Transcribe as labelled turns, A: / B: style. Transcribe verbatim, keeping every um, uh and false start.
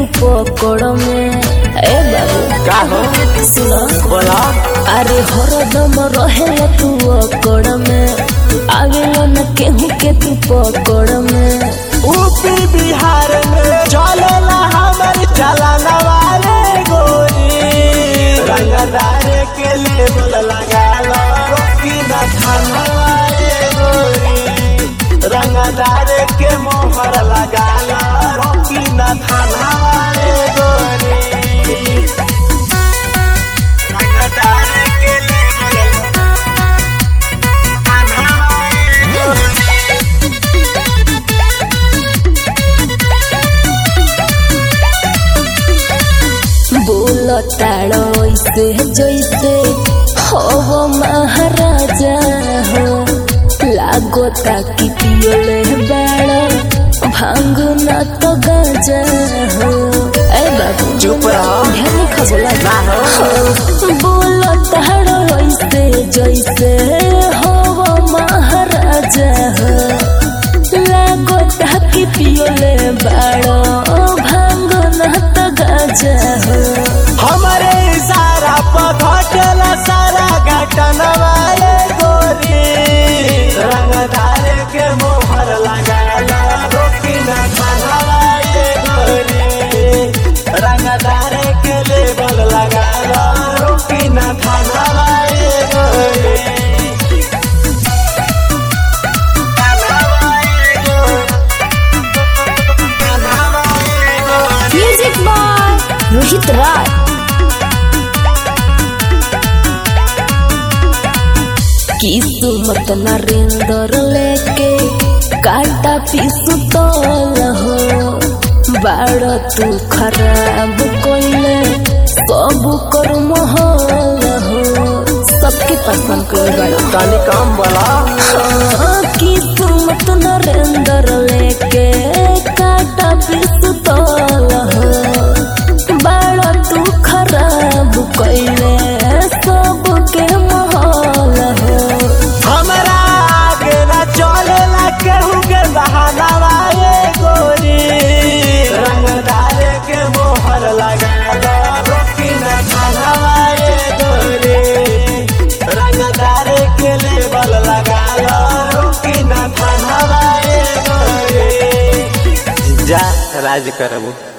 A: तू पकड़ में। ए बाबू
B: का हो
A: सुनो
B: बोला
A: अरे हरदम रहेला तू अकड़ में, आवेला न केहू के तू पकड़ में।
B: यूपी बिहार में चलेला हमार चलाना वाले गोरी, रंगदार के लेबल लगा लो रोकी न थाना वाले गोरी, रंगदार के मोहर लगा लो रोकी न थाना वाले गोरी, रंगदार के लेबल थाना वाले गोरी।
A: बोलो ताड़ो ऐसे जैसे हो महाराजा हो, लागो ताकि पियोले बाड़ो भांग ना तो गाजा हो। ए बाबू
B: चुप रहो
A: ध्यान नहीं खबोला
B: ना हो।
A: बोलो ताड़ो ऐसे जैसे हो महाराजा हो, लागो ताकि पियोले बाड़ो भांग ना तो गाजा हो।
B: हमारे इशारा पर घटला सारा घटना वाले गोरी, रंगदार के मोहर लगाला रोकी न थाना वाले गोरी, रंगदार के लेबल लगाला रोकी न थाना वाले गोरी, थाना वाले गोरी, थाना वाले गोरी।
A: Music by Rohit Rai. किस्मत नरेंद्र लेके काटा पीसू तोल हो, बाड़ तू खराब कोइले सब कर महल हो। सबके पसंद कर बड़ा
B: ताली काम बोला
A: किस्मत नरेंद्र लेके काटा पीसू तोल हो, बाड़ तू खराब कोइले सब के महल हो।
B: हमरा आगे न चलेला केहू के बहाना वाले गोरी, रंगदार के मोहर लगाला रोकी न थाना वाले गोरी, रंगदार के लेबल लगाला रोकी न थाना वाले गोरी। जा राज करबू।